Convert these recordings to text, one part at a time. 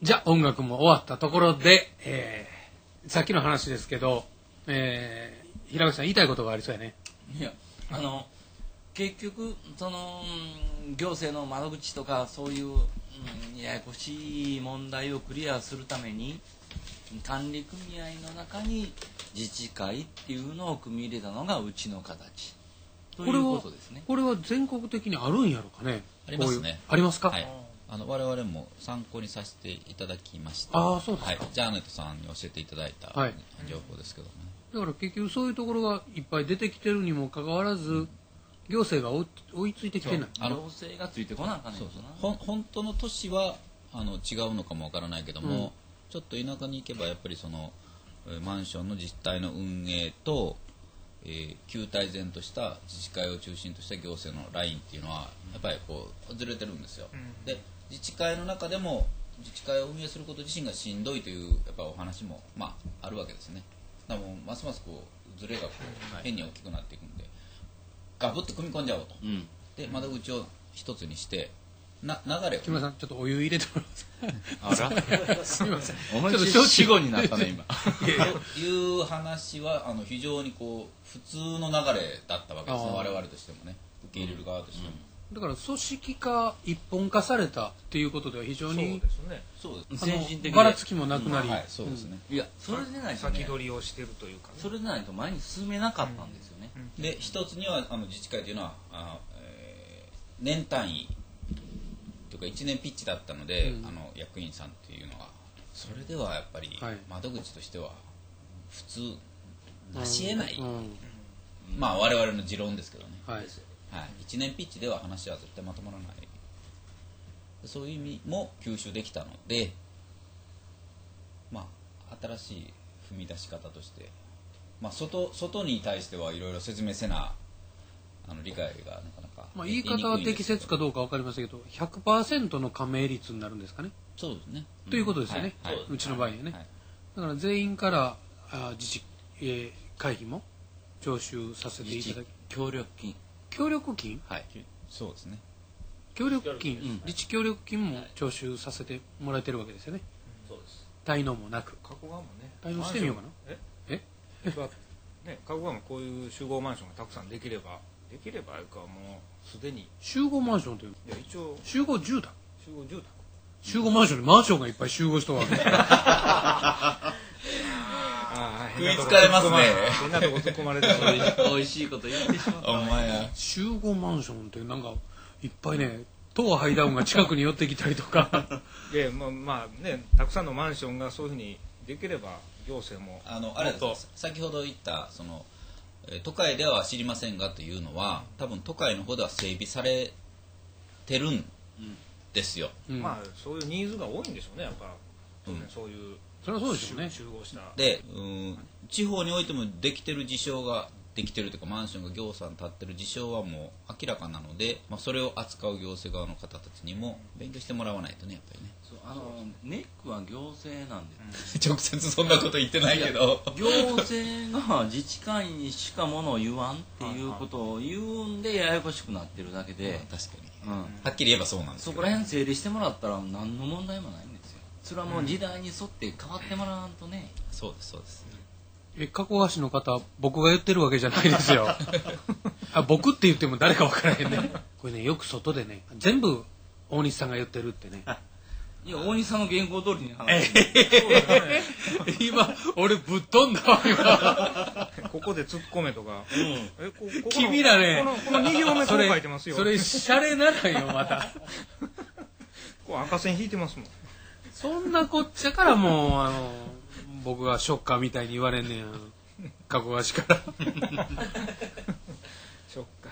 じゃあ音楽も終わったところで、さっきの話ですけど、平口さん言いたいことがありそうやね。 いや結局その行政の窓口とかそういう、ややこしい問題をクリアするために管理組合の中に自治会っていうのを組み入れたのがうちの形ということですね。 これは全国的にあるんやろかね。 ありますね。 ありますか。 はい、我々も参考にさせていただきました。 ああ、そうですか。 はい、ジャーネットさんに教えていただいた情報ですけどね。 だから結局そういうところがいっぱい出てきてるにもかかわらず、行政が追いついてきてない。 行政がついてこなあかんねんな。 本当の都市は違うのかもわからないけども、ちょっと田舎に行けばやっぱりそのマンションの自治体の運営と、旧体然とした自治会を中心とした行政のラインっていうのはやっぱりこうずれてるんですよ。で自治会の中でも自治会を運営すること自身がしんどいというやっぱお話もあるわけですね。だからもうますますこうずれがこう変に大きくなっていくんで、ガブッと組み込んじゃおうと、で窓口を一つにして流れを木村さんちょっとお湯入れてもらいます。 あらすみません。 お前死後になったね今という話は非常にこう普通の流れだったわけですね。我々としてもね、受け入れる側としても、 だから組織化一本化されたっていうことでは非常にそうですね、先進的でばらつきもなくなり、 そうですね。 いやそれでないとね、 先取りをしてるというかね、 それでないと前に進めなかったんですよね。 で一つには自治会というのは年単位というか1年ピッチだったので、役員さんっていうのはそれではやっぱり窓口としては普通なし得ない、我々の持論ですけどね、1年ピッチでは話は絶対まとまらない、そういう意味も吸収できたので、新しい踏み出し方として、外に対してはいろいろ説明せな理解がなかなか言い方は適切かどうか分かりませんけど 100% の加盟率になるんですかね。 そうですね、 ということですよね、うちの場合はね、だから全員から自治会費も徴収させていただき、 協力金そうですね、 協力金、自治協力金も徴収させてもらえてるわけですよね。 そうです。 滞納もなく。 加古川もね、 滞納してみようかな。 加古川もこういう集合マンションがたくさんできればあるか、もうすでに集合マンションという、 いや一応集合住宅、 集合マンションにマンションがいっぱい集合したわけ食いつかれますね。 変なとこ突っ込まれておいしいこと言ってしまった。 お前や集合マンションってなんかいっぱいね、東ハイダウンが近くに寄ってきたりとかでたくさんのマンションがそういうふうにできれば行政もあれです先ほど言ったその都会では知りませんがというのは多分都会の方では整備されてるんですよ、 そういうニーズが多いんでしょうね、やっぱ、そういうそれはそうですよね。 集合したで地方においてもできてる事象ができてるというか、マンションが行さん立ってる事象はもう明らかなので、それを扱う行政側の方たちにも勉強してもらわないとね、やっぱりね。 ネックは行政なんで、 直接そんなこと言ってないけど行政が自治会にしかものを言わんっていうことを言うんでややこしくなってるだけで、 確かに、はっきり言えばそうなんですけど、 そこら辺整理してもらったら何の問題もないんですよ。それはもう時代に沿って変わってもらわんとね。 そうですそうです。 加古川市の方、僕が言ってるわけじゃないですよ僕って言っても誰か分からへんね。これね、よく外でね、全部大西さんが言ってるってね。 いや、大西さんの原稿通りに話す、 今俺ぶっ飛んだわ今ここで突っ込めとか、 君らね、 この2行目こう書いてますよ。 それシャレならんよまたこう赤線引いてますもん。 そんなこっちゃからもう僕がショッカーみたいに言われんねん、加古川市からショッカ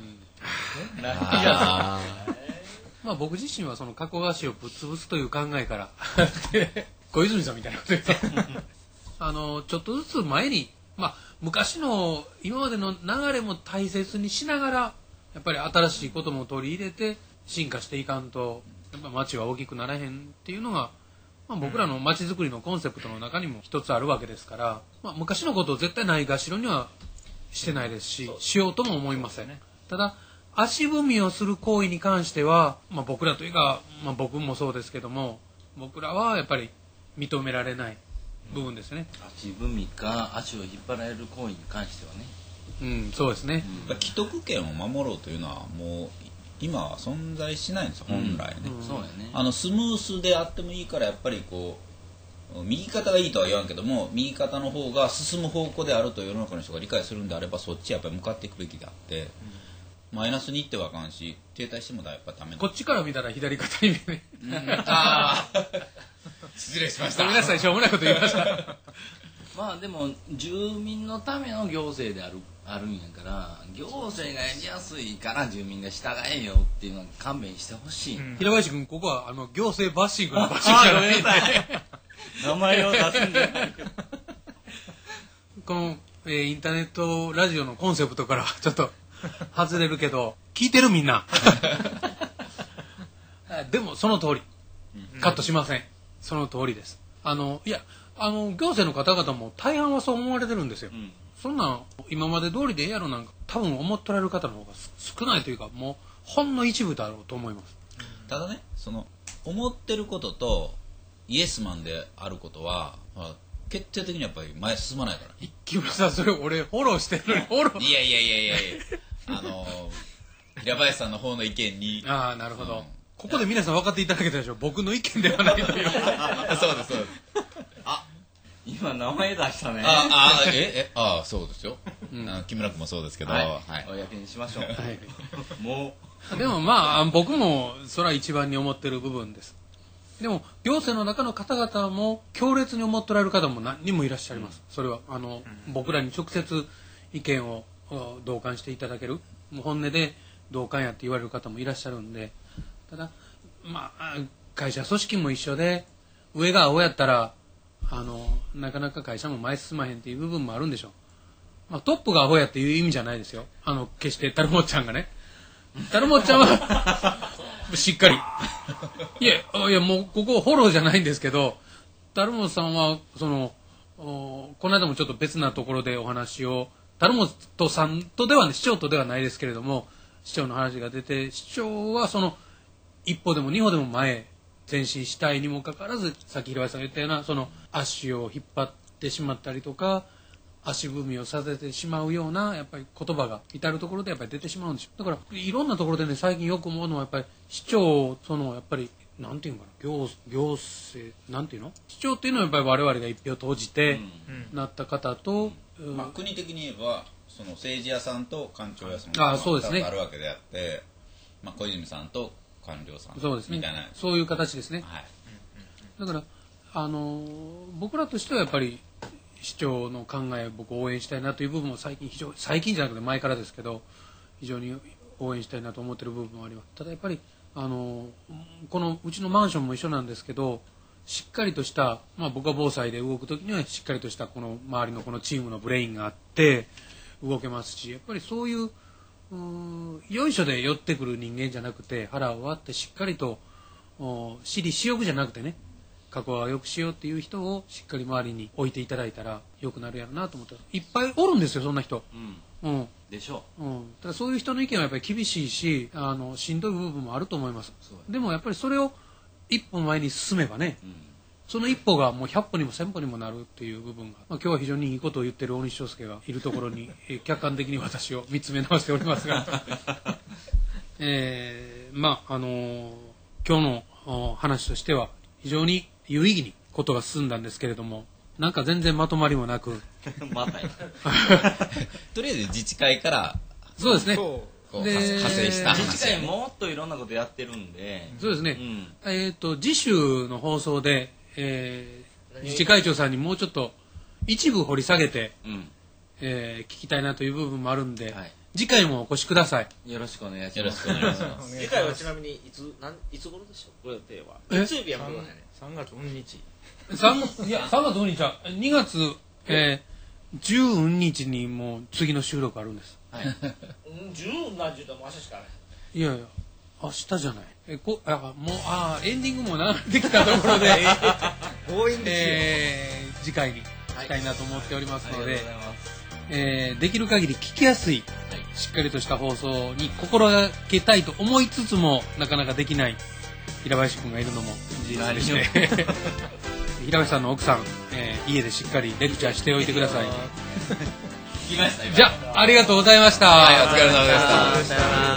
ー、僕自身はその加古川市をぶっ潰すという考えから小泉さんみたいなこと言ってちょっとずつ前に、昔の今までの流れも大切にしながらやっぱり新しいことも取り入れて進化していかんとやっぱ街は大きくならへんっていうのが、僕らの街づくりのコンセプトの中にも一つあるわけですから、昔のことを絶対ないがしろにはしてないですし、しようとも思いません。ただ足踏みをする行為に関しては、僕らというか、僕もそうですけども、 僕らはやっぱり認められない部分ですね。 足踏みか足を引っ張られる行為に関してはね。 そうですね。 既得権を守ろうというのはもう今は存在しないんですよ、本来ね。 そうやね。 スムースであってもいいからやっぱりこう右肩がいいとは言わんけども右肩の方が進む方向であると世の中の人が理解するんであればそっちやっぱり向かっていくべきであって、マイナスにいってはあかんし停滞してもやっぱダメだ。 こっちから見たら左肩に見える。 ああ失礼しました。 ごめんなさい、しょうもないこと言いました。 まあでも住民のための行政であるんやから行政がやりやすいから住民が従えよっていうのは勘弁してほしい、 平林君ここは行政バッシングの場所じゃないんで名前を出すんじゃないこの、インターネットラジオのコンセプトからちょっと外れるけど聞いてるみんなでもその通りカットしません、その通りです。いや行政の方々も大半はそう思われてるんですよ、そんなん今まで通りでええやろなんか多分思ってられる方の方が少ないというかもうほんの一部だろうと思います。 ただね思ってることとイエスマンであることは決定的にやっぱり前進まないからね。 木村さんそれ俺フォローしてるのにフォローいや平林さんの方の意見にああなるほど、ここで皆さん分かっていただけたでしょ、僕の意見ではないというそうですそうです今名前出したね。 そうですよ、木村君もそうですけど、はい公にしましょう、 はい、 もうでもまあ僕もそれは一番に思ってる部分です。でも行政の中の方々も強烈に思っておられる方も何人もいらっしゃいます。それは僕らに直接意見を同感していただける、もう本音で同感やって言われる方もいらっしゃるんで、ただまあ会社組織も一緒で上が青やったらなかなか会社も前進まへんっていう部分もあるんでしょう。まあ、トップがアホやっていう意味じゃないですよ。決してタルモちゃんがね、タルモちゃんはしっかりいやもうここフォローじゃないんですけど、タルモさんはこの間もちょっと別なところでお話をタルモさんとではね、市長とではないですけれども市長の話が出て、市長は一歩でも二歩でも前進したいにもかかわらず、さっき平林さんが言ったような足を引っ張ってしまったりとか足踏みをさせてしまうようなやっぱり言葉が至るところでやっぱり出てしまうんですよ。だからいろんなところでね、最近よく思うのはやっぱり市長やっぱりなんていうかな、行政なんていうの、市長っていうのはやっぱり我々が一票投じてなった方と、 国的に言えば政治屋さんと官庁屋さんがそうですね、 あるわけであって、小泉さんと官僚さんそうですね、 みたいな、 そういう形ですね、はい、だから僕らとしてはやっぱり市長の考えを僕応援したいなという部分も最近じゃなくて前からですけど非常に応援したいなと思っている部分もあります。ただやっぱりこのうちのマンションも一緒なんですけど、しっかりとした、僕は防災で動く時にはしっかりとしたこの周りのこのチームのブレインがあって動けますし、やっぱりそういうよいしょで寄ってくる人間じゃなくて、腹を割ってしっかりと私利私欲じゃなくてね、過去はよくしようっていう人をしっかり周りに置いていただいたらよくなるやろなと思って、いっぱいおるんですよそんな人、 でしょう、 ただそういう人の意見はやっぱり厳しいししんどい部分もあると思います。でもやっぱりそれを一歩前に進めばね、その一歩がもう100歩にも1000歩にもなるっていう部分が、今日は非常にいいことを言ってる大西翔介がいるところに客観的に私を見つめ直しておりますが今日の話としては非常に有意義にことが進んだんですけれども、なんか全然まとまりもなくまたとりあえず自治会からそうですね、 派生した話、 自治会もっといろんなことやってるんで、 そうですね、次週の放送で、自治会長さんにもうちょっと一部掘り下げて、聞きたいなという部分もあるんで、次回もお越しください。 よろしくお願いします。 よろしくお願いします。 次回はちなみにいつ頃でしょう。ご予定は月曜日やめてくださいね。 3月5日 3月5日は2月、10日にもう次の収録あるんです。 10何時だもう明日しかない。 いやいや明日じゃない。もうエンディングも流れてきたところで強引ですよ。 次回にしたいなと思っておりますので、できる限り聞きやすい、しっかりとした放送に心がけたいと思いつつもなかなかできない平林くんがいるのもじですね。平橋さんの奥さん、家でしっかりレクチャーしておいてください。 聞きました。 じゃあ、ありがとうございました。 はい、お疲れ様でした。 さよなら。